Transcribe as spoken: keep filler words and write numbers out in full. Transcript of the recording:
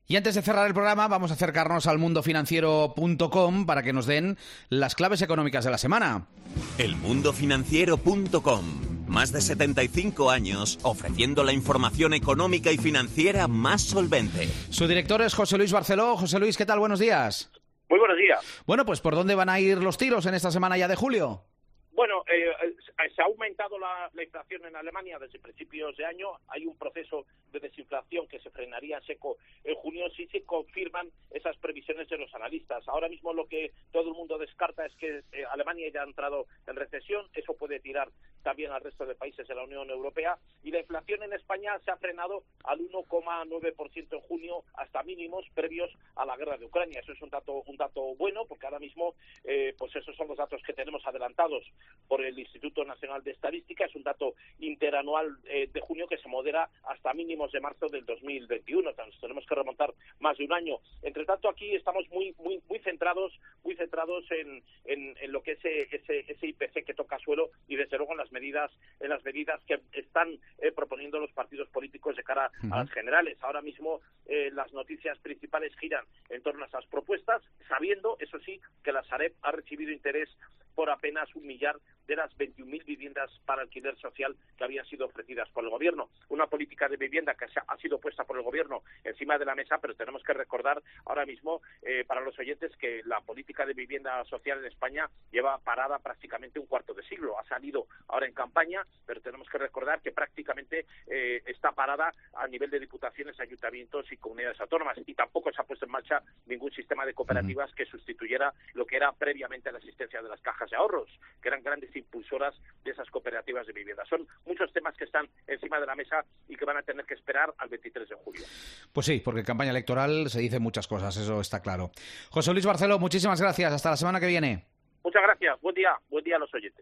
Y antes de cerrar el programa, vamos a acercarnos al mundo financiero punto com para que nos den las claves económicas de la semana. el mundo financiero punto com. Más de setenta y cinco años ofreciendo la información económica y financiera más solvente. Su director es José Luis Barceló. José Luis, ¿qué tal? Buenos días. Muy buenos días. Bueno, pues ¿por dónde van a ir los tiros en esta semana ya de julio? Bueno, eh, se ha aumentado la, la inflación en Alemania desde principios de año. Hay un proceso de desinflación que se frenaría en seco en junio si se confirman esas previsiones de los analistas. Ahora mismo lo que todo el mundo descarta es que eh, Alemania ya ha entrado en recesión. Eso puede tirar también al resto de países de la Unión Europea. Y la inflación en España se ha frenado al uno coma nueve por ciento en junio hasta mínimos previos a la guerra de Ucrania. Eso es un dato un dato bueno, porque ahora mismo eh, pues esos son los datos que tenemos adelantados por el Instituto Nacional de Estadística. Es un dato interanual eh, de junio que se modera hasta mínimos de marzo del dos mil veintiuno. Entonces, tenemos que remontar más de un año. Entre tanto, aquí estamos muy muy muy centrados muy centrados en, en, en lo que es ese, ese, ese I P C que toca suelo y desde luego en las medidas en las medidas que están eh, proponiendo los partidos políticos de cara uh-huh. a las generales. Ahora mismo eh, las noticias principales giran en torno a esas propuestas, sabiendo, eso sí, que la Sareb ha recibido interés por apenas un millar de las veintiún mil viviendas para alquiler social que habían sido ofrecidas por el gobierno. Una política de vivienda que ha sido puesta por el gobierno encima de la mesa, pero tenemos que recordar ahora mismo eh, para los oyentes que la política de vivienda social en España lleva parada prácticamente un cuarto de siglo. Ha salido ahora en campaña, pero tenemos que recordar que prácticamente eh, está parada a nivel de diputaciones, ayuntamientos y comunidades autónomas, y tampoco se ha puesto en marcha ningún sistema de cooperativas que sustituyera lo que era previamente la existencia de las cajas de ahorros, que eran grandes impulsoras de esas cooperativas de vivienda. Son muchos temas que están encima de la mesa y que van a tener que esperar al veintitrés de julio. Pues sí, porque en campaña electoral se dicen muchas cosas, eso está claro. José Luis Barceló, muchísimas gracias. Hasta la semana que viene. Muchas gracias. Buen día. Buen día a los oyentes.